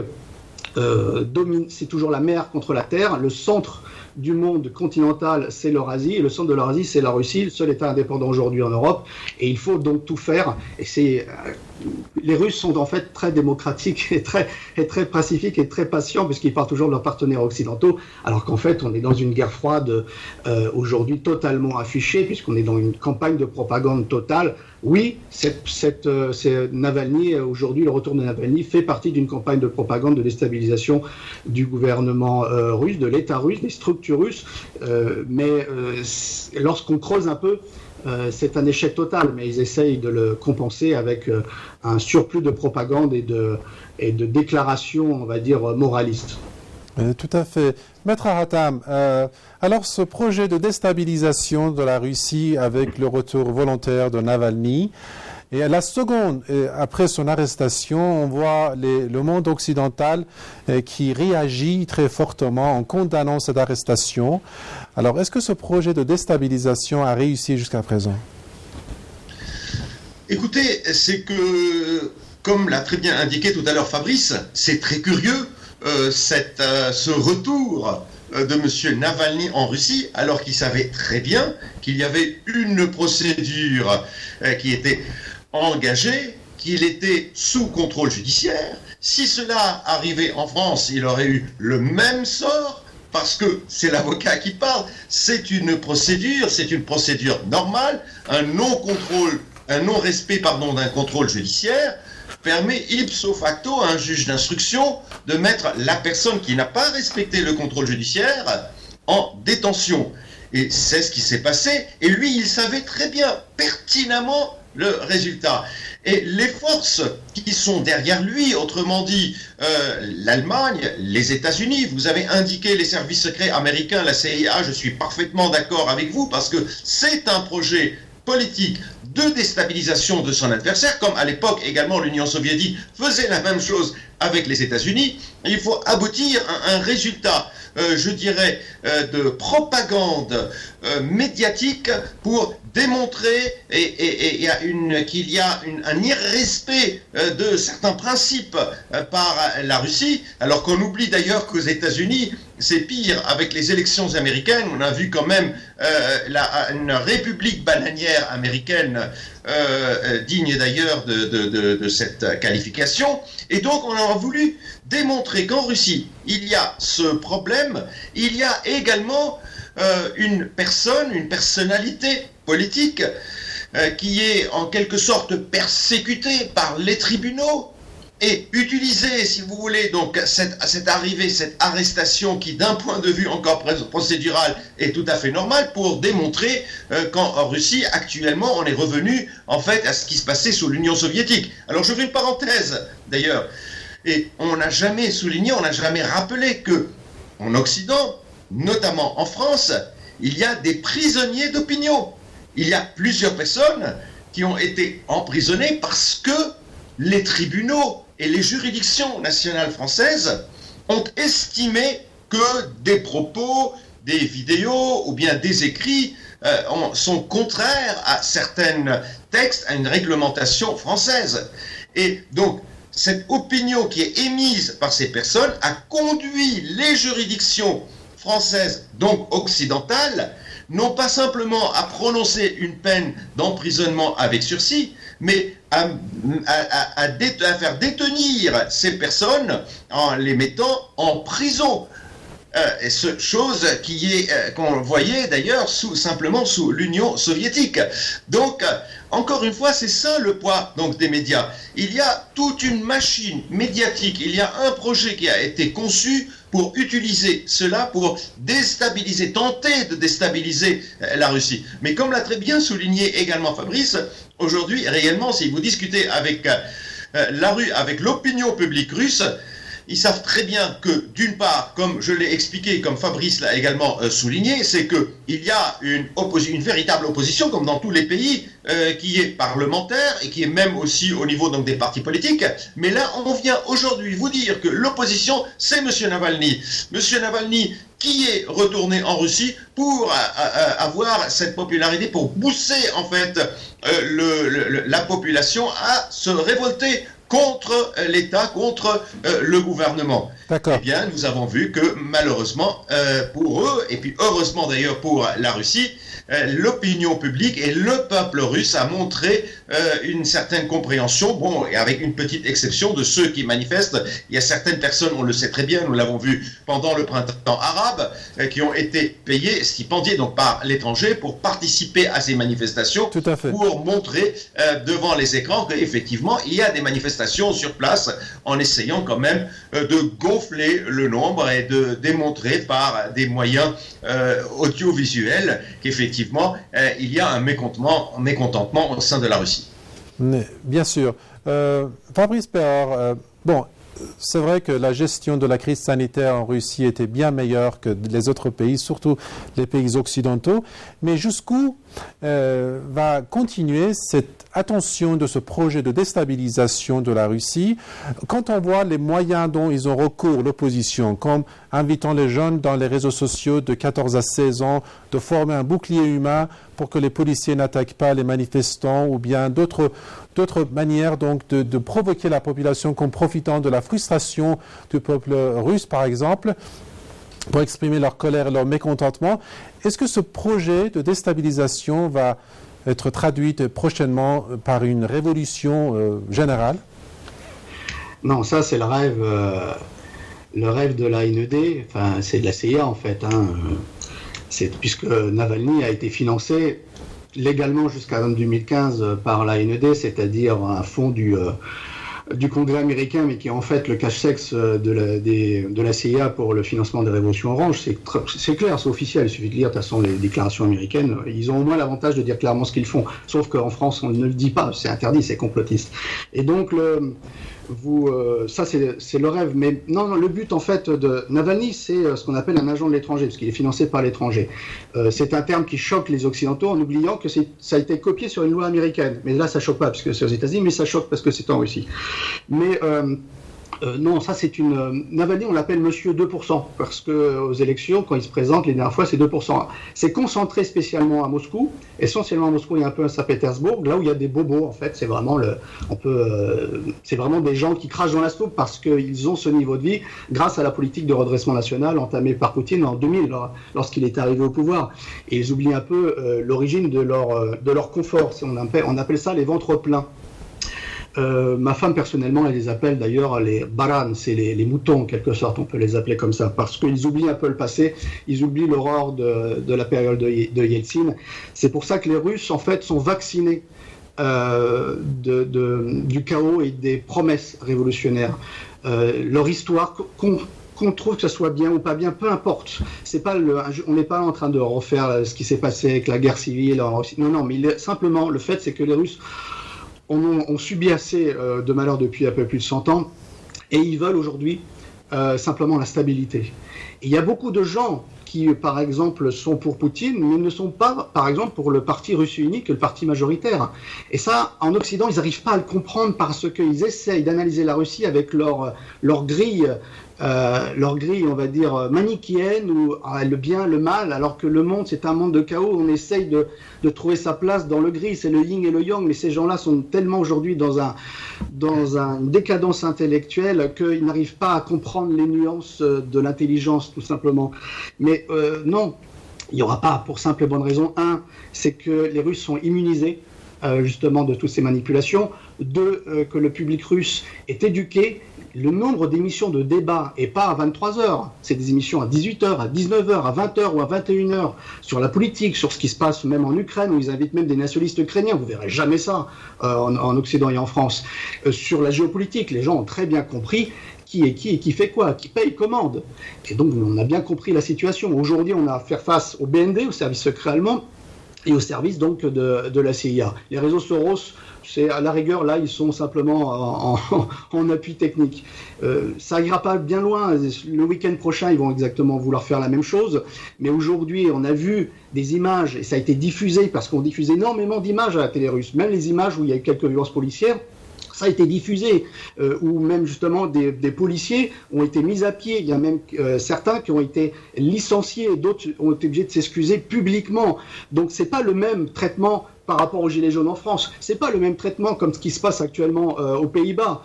dominer, c'est toujours la mer contre la terre, le centre du monde continental, c'est l'Eurasie, et le centre de l'Eurasie, c'est la Russie, le seul État indépendant aujourd'hui en Europe, et il faut donc tout faire, et les Russes sont en fait très démocratiques et très pacifiques et très patients, puisqu'ils parlent toujours de leurs partenaires occidentaux, alors qu'en fait, on est dans une guerre froide aujourd'hui totalement affichée, puisqu'on est dans une campagne de propagande totale. Oui, c'est Navalny, aujourd'hui, le retour de Navalny fait partie d'une campagne de propagande de déstabilisation du gouvernement russe, de l'État russe, des structures russes, mais lorsqu'on creuse un peu, c'est un échec total, mais ils essayent de le compenser avec un surplus de propagande et de déclarations, on va dire, moralistes. Tout à fait. Maître Aratam, alors ce projet de déstabilisation de la Russie avec le retour volontaire de Navalny, et à la seconde, après son arrestation, on voit le monde occidental qui réagit très fortement en condamnant cette arrestation. Alors, est-ce que ce projet de déstabilisation a réussi jusqu'à présent? Écoutez, c'est que, comme l'a très bien indiqué tout à l'heure Fabrice, c'est très curieux, ce retour de M. Navalny en Russie, alors qu'il savait très bien qu'il y avait une procédure qui était engagé, qu'il était sous contrôle judiciaire. Si cela arrivait en France, il aurait eu le même sort, parce que c'est l'avocat qui parle. C'est une procédure normale, un non-respect d'un contrôle judiciaire permet ipso facto à un juge d'instruction de mettre la personne qui n'a pas respecté le contrôle judiciaire en détention. Et c'est ce qui s'est passé, et lui, il savait très bien, pertinemment, le résultat. Et les forces qui sont derrière lui, autrement dit l'Allemagne, les États-Unis, vous avez indiqué les services secrets américains, la CIA, je suis parfaitement d'accord avec vous, parce que c'est un projet politique de déstabilisation de son adversaire, comme à l'époque également l'Union soviétique faisait la même chose avec les États-Unis. Il faut aboutir à un résultat, je dirais, de propagande médiatique pour démontrer qu'il y a un irrespect de certains principes par la Russie, alors qu'on oublie d'ailleurs qu'aux États-Unis, c'est pire. Avec les élections américaines, on a vu quand même une république bananière américaine digne d'ailleurs de cette qualification. Et donc on a voulu démontrer qu'en Russie, il y a ce problème, il y a également une personnalité politique qui est en quelque sorte persécutée par les tribunaux et utilisée, si vous voulez, donc cette arrivée, cette arrestation qui d'un point de vue encore procédural est tout à fait normale pour démontrer qu'en Russie actuellement on est revenu en fait à ce qui se passait sous l'Union soviétique. Alors je fais une parenthèse d'ailleurs, et on n'a jamais souligné, on n'a jamais rappelé que en Occident, notamment en France, il y a des prisonniers d'opinion. Il y a plusieurs personnes qui ont été emprisonnés parce que les tribunaux et les juridictions nationales françaises ont estimé que des propos, des vidéos ou bien des écrits sont contraires à certains textes, à une réglementation française. Et donc, cette opinion qui est émise par ces personnes a conduit les juridictions françaises, donc occidentales, non pas simplement à prononcer une peine d'emprisonnement avec sursis, mais à faire détenir ces personnes en les mettant en prison. Chose qu'on voyait d'ailleurs simplement sous l'Union soviétique. Donc, encore une fois, c'est ça le poids donc, des médias. Il y a toute une machine médiatique, il y a un projet qui a été conçu pour utiliser cela pour déstabiliser, tenter de déstabiliser la Russie. Mais comme l'a très bien souligné également Fabrice, aujourd'hui, réellement, si vous discutez avec avec l'opinion publique russe, ils savent très bien que, d'une part, comme je l'ai expliqué, comme Fabrice l'a également souligné, c'est qu'il y a une véritable opposition, comme dans tous les pays, qui est parlementaire et qui est même aussi au niveau donc, des partis politiques. Mais là, on vient aujourd'hui vous dire que l'opposition, c'est M. Navalny. M. Navalny qui est retourné en Russie pour avoir cette popularité, pour booster en fait la population à se révolter contre l'État, contre le gouvernement. D'accord. Eh bien, nous avons vu que malheureusement pour eux, et puis heureusement d'ailleurs pour la Russie, l'opinion publique et le peuple russe a montré une certaine compréhension, bon, et avec une petite exception de ceux qui manifestent. Il y a certaines personnes, on le sait très bien, nous l'avons vu pendant le printemps arabe, qui ont été payées, stipendiées donc par l'étranger pour participer à ces manifestations. Tout à fait. Pour montrer devant les écrans qu'effectivement il y a des manifestations sur place, en essayant quand même de gonfler le nombre et de démontrer par des moyens audiovisuels qu'effectivement il y a un mécontentement au sein de la Russie. Bien sûr. Fabrice Péhard, bon, c'est vrai que la gestion de la crise sanitaire en Russie était bien meilleure que les autres pays, surtout les pays occidentaux. Mais jusqu'où va continuer cette attention de ce projet de déstabilisation de la Russie quand on voit les moyens dont ils ont recours, l'opposition, comme invitant les jeunes dans les réseaux sociaux de 14 à 16 ans de former un bouclier humain pour que les policiers n'attaquent pas les manifestants, ou bien d'autres manières donc de provoquer la population en profitant de la frustration du peuple russe, par exemple, pour exprimer leur colère et leur mécontentement. Est-ce que ce projet de déstabilisation va être traduit prochainement par une révolution générale? Non, ça c'est le rêve de la NED, enfin c'est de la CIA en fait, puisque Navalny a été financé légalement jusqu'à 2015 par la NED, c'est-à-dire un fonds du Congrès américain, mais qui est en fait le cache-sexe de la CIA pour le financement des révolutions oranges. C'est clair, c'est officiel, il suffit de lire de toute façon les déclarations américaines. Ils ont au moins l'avantage de dire clairement ce qu'ils font, sauf qu'en France on ne le dit pas, c'est interdit, c'est complotiste. Et donc ça c'est le rêve, mais non, le but en fait de Navalny, c'est ce qu'on appelle un agent de l'étranger, parce qu'il est financé par l'étranger. C'est un terme qui choque les Occidentaux en oubliant que ça a été copié sur une loi américaine. Mais là ça choque pas parce que c'est aux États-Unis, mais ça choque parce que c'est en Russie. Mais non, ça c'est Navalny, on l'appelle Monsieur 2%, parce que aux élections, quand il se présente, les dernières fois, c'est 2%. C'est concentré spécialement à Moscou, essentiellement à Moscou et un peu à Saint-Pétersbourg, là où il y a des bobos, en fait. C'est vraiment c'est vraiment des gens qui crachent dans la soupe parce qu'ils ont ce niveau de vie grâce à la politique de redressement national entamée par Poutine en 2000, lorsqu'il est arrivé au pouvoir. Et ils oublient un peu l'origine de leur confort. On appelle ça les ventres pleins. Ma femme personnellement elle les appelle d'ailleurs les barans, c'est les moutons en quelque sorte, on peut les appeler comme ça, parce qu'ils oublient un peu le passé, ils oublient l'aurore de la période de Yeltsin. C'est pour ça que les Russes en fait sont vaccinés du chaos et des promesses révolutionnaires. Leur histoire, qu'on trouve que ça soit bien ou pas bien, peu importe. On n'est pas en train de refaire ce qui s'est passé avec la guerre civile en Russie. Non, mais simplement le fait c'est que les Russes ont subi assez de malheurs depuis un peu plus de 100 ans, et ils veulent aujourd'hui simplement la stabilité. Et il y a beaucoup de gens qui, par exemple, sont pour Poutine, mais ne sont pas, par exemple, pour le parti russe unique, le parti majoritaire. Et ça, en Occident, ils n'arrivent pas à le comprendre parce qu'ils essayent d'analyser la Russie avec leur grille, on va dire, manichéenne, ou le bien, le mal, alors que le monde, c'est un monde de chaos. On essaye de trouver sa place dans le gris, c'est le yin et le yang, mais ces gens-là sont tellement aujourd'hui dans une décadence intellectuelle qu'ils n'arrivent pas à comprendre les nuances de l'intelligence, tout simplement. Mais non, il n'y aura pas, pour simple et bonne raison. Un, c'est que les Russes sont immunisés, justement, de toutes ces manipulations. Deux, que le public russe est éduqué. Le nombre d'émissions de débat n'est pas à 23h, c'est des émissions à 18h, à 19h, à 20h ou à 21h sur la politique, sur ce qui se passe même en Ukraine, où ils invitent même des nationalistes ukrainiens, vous ne verrez jamais ça en Occident et en France. Sur la géopolitique, les gens ont très bien compris qui est qui fait quoi, qui paye, commande. Et donc on a bien compris la situation. Aujourd'hui, on a à faire face au BND, au service secret allemand, et au service donc de la CIA. Les réseaux Soros, c'est à la rigueur, là, ils sont simplement en appui technique. Ça ira pas bien loin. Le week-end prochain, ils vont exactement vouloir faire la même chose. Mais aujourd'hui, on a vu des images, et ça a été diffusé, parce qu'on diffuse énormément d'images à la télé russe, même les images où il y a eu quelques violences policières. Ça a été diffusé, où même justement des policiers ont été mis à pied. Il y a même certains qui ont été licenciés, et d'autres ont été obligés de s'excuser publiquement. Donc c'est pas le même traitement par rapport aux Gilets jaunes en France. C'est pas le même traitement comme ce qui se passe actuellement aux Pays-Bas.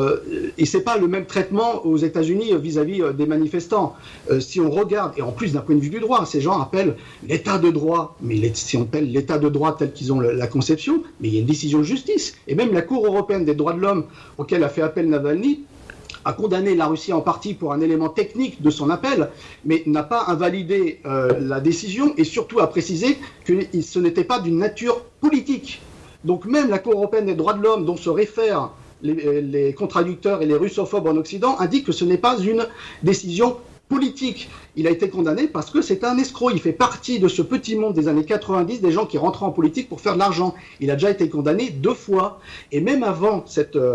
Et c'est pas le même traitement aux États-Unis vis-à-vis des manifestants. Si on regarde, et en plus d'un point de vue du droit, ces gens appellent l'état de droit, mais si on appelle l'état de droit tel qu'ils ont la conception, mais il y a une décision de justice. Et même la Cour européenne des droits de l'homme, auquel a fait appel Navalny, a condamné la Russie en partie pour un élément technique de son appel, mais n'a pas invalidé la décision et surtout a précisé que ce n'était pas d'une nature politique. Donc même la Cour européenne des droits de l'homme, dont se réfèrent les contradicteurs et les russophobes en Occident, indique que ce n'est pas une décision politique. Il a été condamné parce que c'est un escroc. Il fait partie de ce petit monde des années 90, des gens qui rentrent en politique pour faire de l'argent. Il a déjà été condamné 2 fois. Et même avant,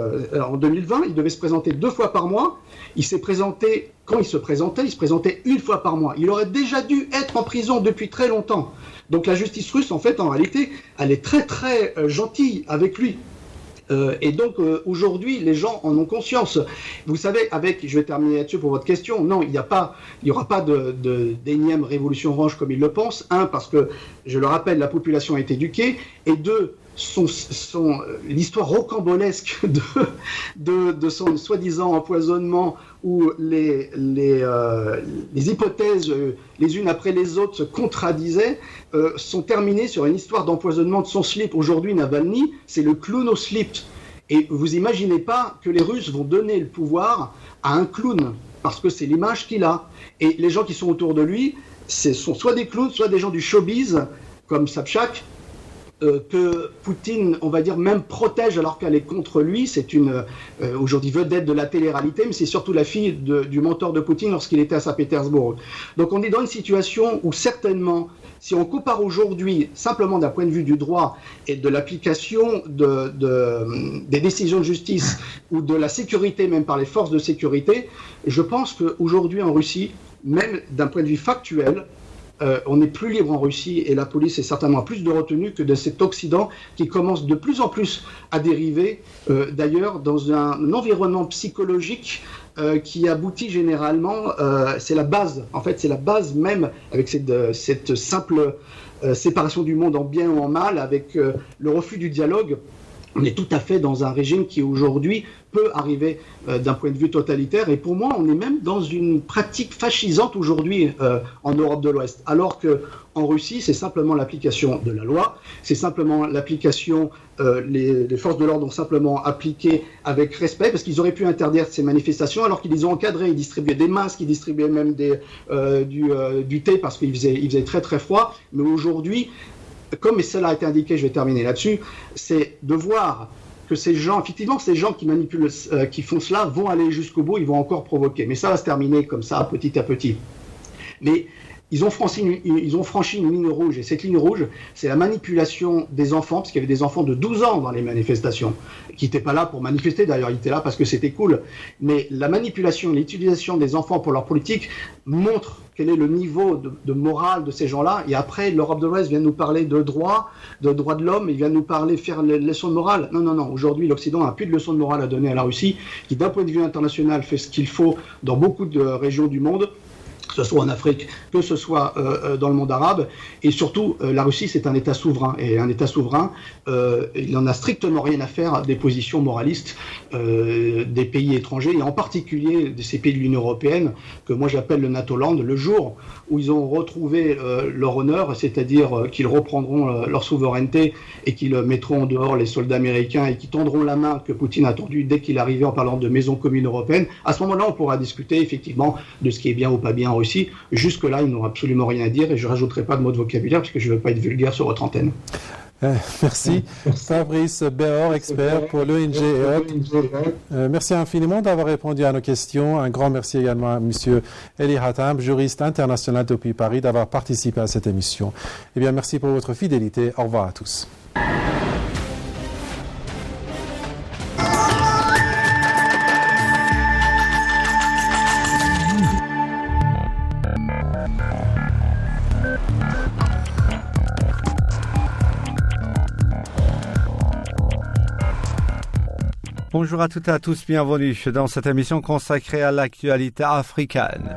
en 2020, il devait se présenter 2 fois par mois. Il s'est présenté, quand il se présentait 1 fois par mois. Il aurait déjà dû être en prison depuis très longtemps. Donc la justice russe, en fait, en réalité, elle est très très gentille avec lui. Et donc aujourd'hui, les gens en ont conscience. Vous savez, je vais terminer là-dessus pour votre question, non, il n'y aura pas d'énième révolution orange comme ils le pensent. 1, parce que, je le rappelle, la population est éduquée, et 2, l'histoire rocambolesque de son soi-disant empoisonnement, où les hypothèses, les unes après les autres, se contradisaient, sont terminées sur une histoire d'empoisonnement de son slip. Aujourd'hui, Navalny, c'est le clown au slip. Et vous imaginez pas que les Russes vont donner le pouvoir à un clown, parce que c'est l'image qu'il a. Et les gens qui sont autour de lui, ce sont soit des clowns, soit des gens du showbiz, comme Sobchak, que Poutine, on va dire, même protège alors qu'elle est contre lui. C'est une, aujourd'hui, vedette de la télé-réalité, mais c'est surtout la fille du mentor de Poutine lorsqu'il était à Saint-Pétersbourg. Donc on est dans une situation où certainement, si on compare aujourd'hui, simplement d'un point de vue du droit et de l'application des décisions de justice ou de la sécurité, même par les forces de sécurité, je pense qu'aujourd'hui en Russie, même d'un point de vue factuel, on n'est plus libre en Russie et la police est certainement plus de retenue que de cet Occident qui commence de plus en plus à dériver, d'ailleurs, dans un environnement psychologique qui aboutit généralement, c'est la base, en fait, c'est la base même, avec cette simple séparation du monde en bien ou en mal, avec le refus du dialogue. On est tout à fait dans un régime qui aujourd'hui peut arriver d'un point de vue totalitaire. Et pour moi, on est même dans une pratique fascisante aujourd'hui en Europe de l'Ouest. Alors qu'en Russie, c'est simplement l'application de la loi, c'est simplement l'application, les forces de l'ordre ont simplement appliqué avec respect, parce qu'ils auraient pu interdire ces manifestations alors qu'ils les ont encadrées. Ils distribuaient des masques, ils distribuaient même du thé parce qu'il faisait très très froid. Mais aujourd'hui, comme cela a été indiqué, je vais terminer là-dessus, c'est de voir que ces gens, effectivement, ces gens qui manipulent, qui font cela, vont aller jusqu'au bout, ils vont encore provoquer. Mais ça va se terminer comme ça, petit à petit. Mais ils ont franchi une ligne rouge. Et cette ligne rouge, c'est la manipulation des enfants, parce qu'il y avait des enfants de 12 ans dans les manifestations, qui n'étaient pas là pour manifester, d'ailleurs, ils étaient là parce que c'était cool. Mais la manipulation, l'utilisation des enfants pour leur politique montre quel est le niveau de morale de ces gens-là. Et après, l'Europe de l'Ouest vient nous parler de droits de l'homme, il vient nous parler, faire les leçons de morale. Non. Aujourd'hui, l'Occident n'a plus de leçons de morale à donner à la Russie, qui, d'un point de vue international, fait ce qu'il faut dans beaucoup de régions du monde, que ce soit en Afrique, que ce soit dans le monde arabe. Et surtout, la Russie, c'est un État souverain. Et un État souverain, il n'en a strictement rien à faire des positions moralistes des pays étrangers, et en particulier de ces pays de l'Union européenne, que moi j'appelle le NATO-land. Le jour où ils ont retrouvé leur honneur, c'est-à-dire qu'ils reprendront leur souveraineté et qu'ils mettront dehors les soldats américains et qui tendront la main que Poutine a tendue dès qu'il est arrivé en parlant de maison commune européenne, à ce moment-là, on pourra discuter effectivement de ce qui est bien ou pas bien en Russie. Jusque-là, ils n'ont absolument rien à dire et je ne rajouterai pas de mots de vocabulaire parce que je ne veux pas être vulgaire sur votre antenne. Merci. Fabrice Béor, expert pour l'ONG EOC. Merci infiniment d'avoir répondu à nos questions. Un grand merci également à M. Eli Hatam, juriste international depuis Paris, d'avoir participé à cette émission. Eh bien, merci pour votre fidélité. Au revoir à tous. Bonjour à toutes et à tous, bienvenue dans cette émission consacrée à l'actualité africaine.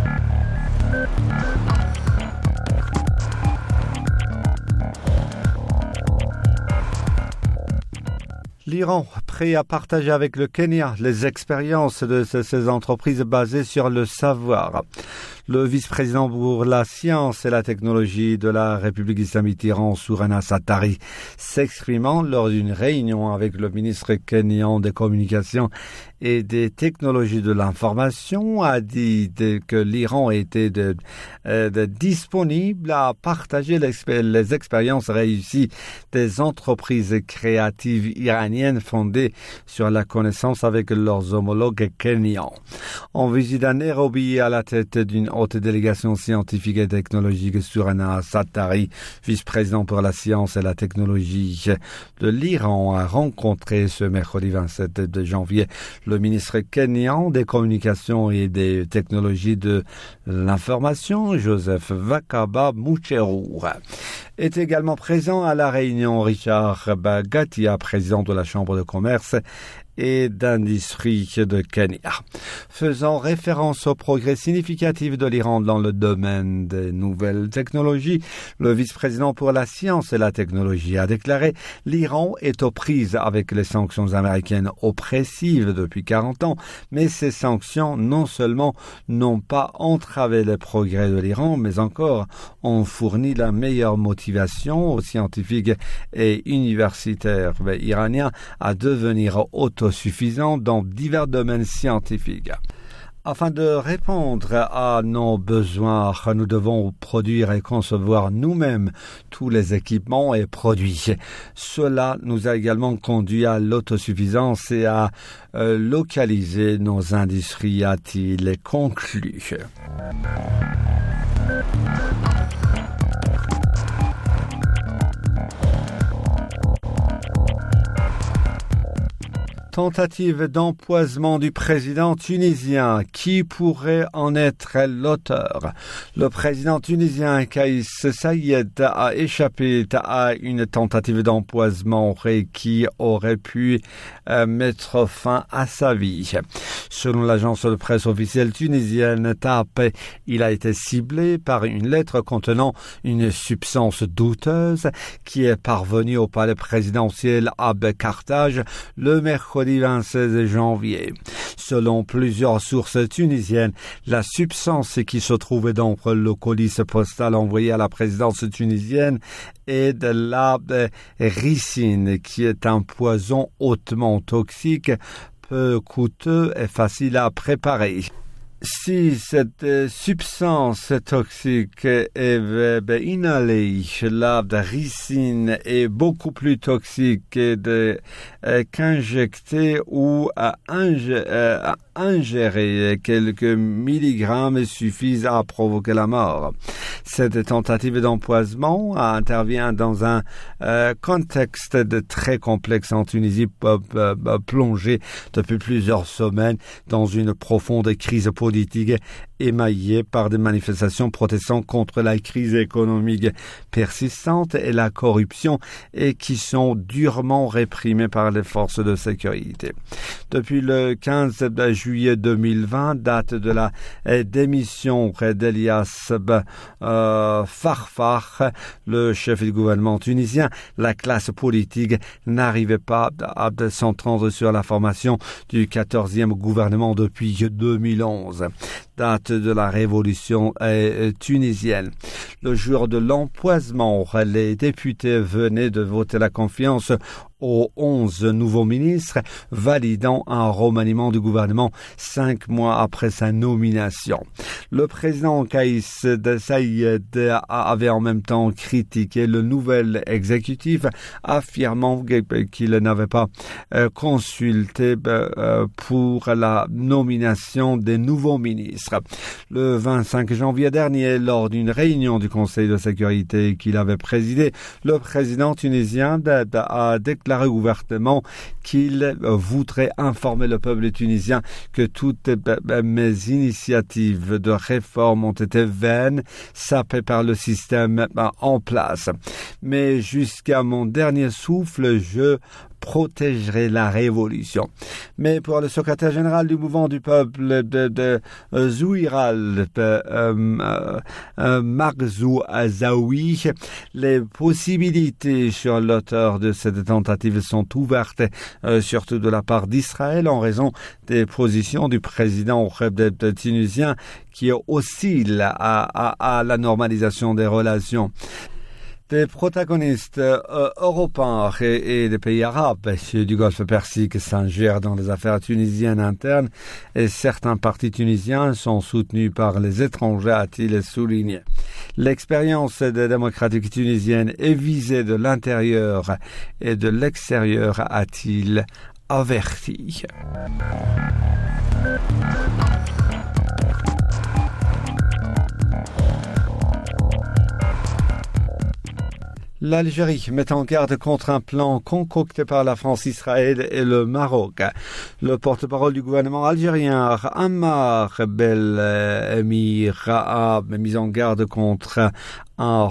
L'Iran, prêt à partager avec le Kenya les expériences de ces entreprises basées sur le savoir. Le vice-président pour la science et la technologie de la République islamique d'Iran, Surana Sattari, s'exprimant lors d'une réunion avec le ministre kenyan des Communications et des Technologies de l'Information, a dit que l'Iran était disponible à partager les expériences réussies des entreprises créatives iraniennes fondées sur la connaissance avec leurs homologues kenyans. En visite à Nairobi à la tête d'une haute délégation scientifique et technologique, Surana Sattari, vice-président pour la science et la technologie de l'Iran, a rencontré ce mercredi 27 janvier le ministre kenyan des Communications et des Technologies de l'Information, Joseph Vakaba Mucheru. Est également présent à la réunion Richard Bagatia, président de la Chambre de commerce et d'industrie de Kenya. Faisant référence au progrès significatif de l'Iran dans le domaine des nouvelles technologies, le vice-président pour la science et la technologie a déclaré « L'Iran est aux prises avec les sanctions américaines oppressives depuis 40 ans, mais ces sanctions non seulement n'ont pas entravé les progrès de l'Iran, mais encore ont fourni la meilleure motivation aux scientifiques et universitaires iraniens à devenir autosuffisants dans divers domaines scientifiques. Afin de répondre à nos besoins, nous devons produire et concevoir nous-mêmes tous les équipements et produits. Cela nous a également conduit à l'autosuffisance et à localiser nos industries, a-t-il conclu. Tentative d'empoisonnement du président tunisien. Qui pourrait en être l'auteur? Le président tunisien Kais Saied a échappé à une tentative d'empoisonnement qui aurait pu mettre fin à sa vie. Selon l'agence de presse officielle tunisienne TAP, il a été ciblé par une lettre contenant une substance douteuse qui est parvenue au palais présidentiel à Carthage le mercredi 26 janvier. Selon plusieurs sources tunisiennes, la substance qui se trouvait dans le colis postal envoyé à la présidence tunisienne est de la ricine, qui est un poison hautement toxique, peu coûteux et facile à préparer. Si cette substance toxique est inhalée, la ricine est beaucoup plus toxique qu'injectée ou ingérer quelques milligrammes suffisent à provoquer la mort. Cette tentative d'empoisonnement intervient dans un contexte très complexe en Tunisie, plongé depuis plusieurs semaines dans une profonde crise politique émaillée par des manifestations protestant contre la crise économique persistante et la corruption et qui sont durement réprimées par les forces de sécurité. Depuis le 15 juillet 2020, date de la démission d'Elias Farfar, le chef du gouvernement tunisien, la classe politique n'arrivait pas à s'entendre sur la formation du 14e gouvernement depuis 2011. Date de la révolution tunisienne. Le jour de l'empoisonnement, les députés venaient de voter la confiance aux 11 nouveaux ministres, validant un remaniement du gouvernement 5 mois après sa nomination. Le président Kais Saïed avait en même temps critiqué le nouvel exécutif, affirmant qu'il n'avait pas consulté pour la nomination des nouveaux ministres. Le 25 janvier dernier, lors d'une réunion du Conseil de sécurité qu'il avait présidé, le président tunisien a déclaré ouvertement qu'il voudrait informer le peuple tunisien que toutes mes initiatives de réforme ont été vaines, sapées par le système en place. Mais jusqu'à mon dernier souffle, je protégerait la révolution. Mais pour le secrétaire général du mouvement du peuple de Zouiral, Marzou Azaoui, les possibilités sur l'auteur de cette tentative sont ouvertes, surtout de la part d'Israël, en raison des positions du président tunisien qui oscille à la normalisation des relations. Des protagonistes européens et des pays arabes du Golfe Persique s'ingèrent dans les affaires tunisiennes internes et certains partis tunisiens sont soutenus par les étrangers, a-t-il souligné. L'expérience des démocratiques tunisiennes est visée de l'intérieur et de l'extérieur, a-t-il averti. L'Algérie met en garde contre un plan concocté par la France, Israël et le Maroc. Le porte-parole du gouvernement algérien, Ammar Bel-Emir, a mis en garde contre un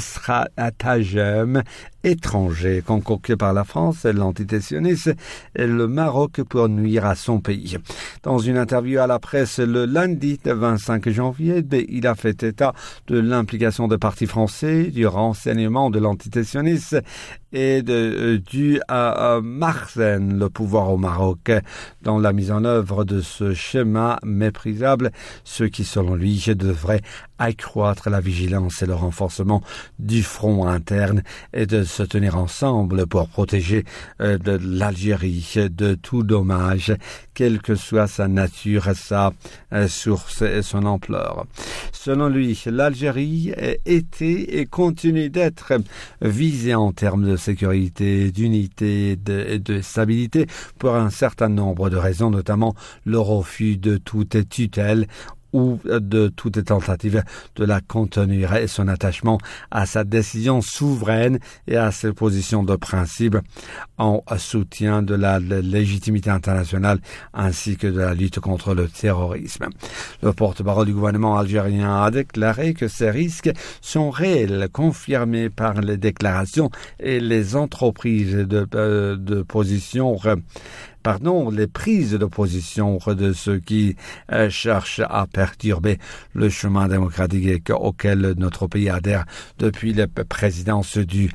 stratagème étranger concocté par la France, l'entité sioniste et le Maroc pour nuire à son pays. Dans une interview à la presse le lundi 25 janvier, il a fait état de l'implication des partis français, du renseignement de l'entité sioniste et dû à Marzène, le pouvoir au Maroc, dans la mise en œuvre de ce schéma méprisable, ce qui, selon lui, devrait accroître la vigilance et le renforcement du front interne et de se tenir ensemble pour protéger de l'Algérie de tout dommage, quelle que soit sa nature, sa source et son ampleur. Selon lui, l'Algérie était et continue d'être visée en termes de sécurité, d'unité et de stabilité pour un certain nombre de raisons, notamment le refus de toute tutelle ou de toute tentative de la contenir et son attachement à sa décision souveraine et à ses positions de principe en soutien de la légitimité internationale ainsi que de la lutte contre le terrorisme. Le porte-parole du gouvernement algérien a déclaré que ces risques sont réels, confirmés par les déclarations et les entreprises de position les prises de position de ceux qui cherchent à perturber le chemin démocratique auquel notre pays adhère depuis la présidence du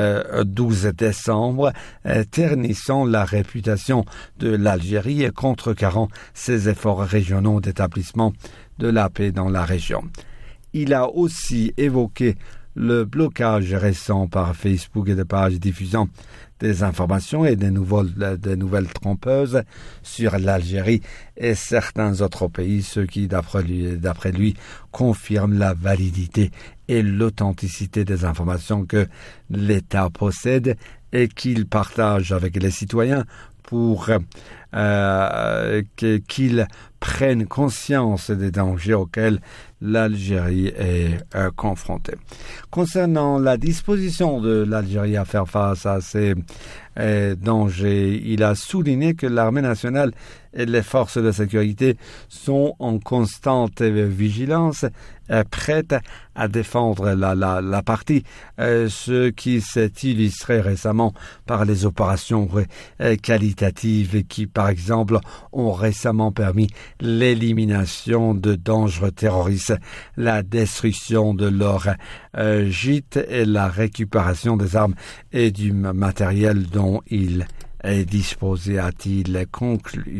12 décembre, ternissant la réputation de l'Algérie et contrecarrant ses efforts régionaux d'établissement de la paix dans la région. Il a aussi évoqué le blocage récent par Facebook et des pages diffusant des informations et des nouvelles trompeuses sur l'Algérie et certains autres pays, ce qui, d'après lui, confirme la validité et l'authenticité des informations que l'État possède et qu'il partage avec les citoyens pour qu'ils prennent conscience des dangers auxquels l'Algérie est confrontée. Concernant la disposition de l'Algérie à faire face à ces dangers, il a souligné que l'armée nationale et les forces de sécurité sont en constante vigilance, prêtes à défendre la partie, ce qui s'est illustré récemment par les opérations qualitatives qui, par exemple, ont récemment permis l'élimination de dangereux terroristes, la destruction de leurs gîtes et la récupération des armes et du matériel dont ils est disposé, a-t-il conclu.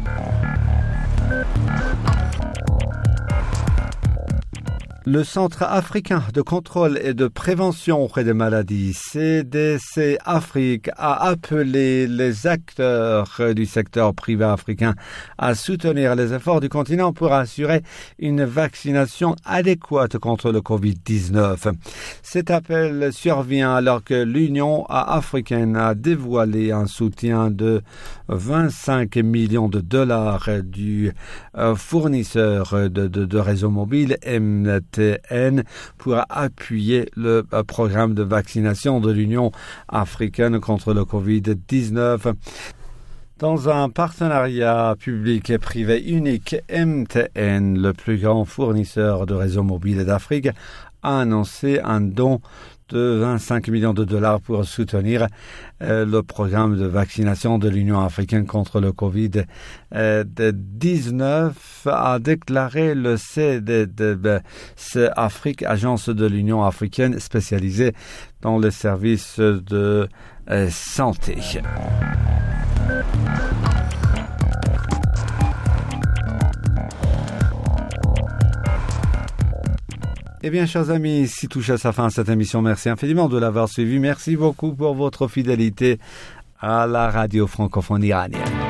Le Centre africain de contrôle et de prévention des maladies, CDC Afrique, a appelé les acteurs du secteur privé africain à soutenir les efforts du continent pour assurer une vaccination adéquate contre le Covid-19. Cet appel survient alors que l'Union africaine a dévoilé un soutien de 25 millions de dollars du fournisseur de réseau mobile MTN pour appuyer le programme de vaccination de l'Union africaine contre le Covid-19. Dans un partenariat public et privé unique, MTN, le plus grand fournisseur de réseaux mobiles d'Afrique, a annoncé un don de 25 millions de dollars pour soutenir le programme de vaccination de l'Union africaine contre le Covid-19, a déclaré le CDC Afrique, agence de l'Union africaine spécialisée dans les services de santé. Eh bien, chers amis, ici touche à sa fin cette émission. Merci infiniment de l'avoir suivi. Merci beaucoup pour votre fidélité à la radio francophone iranienne.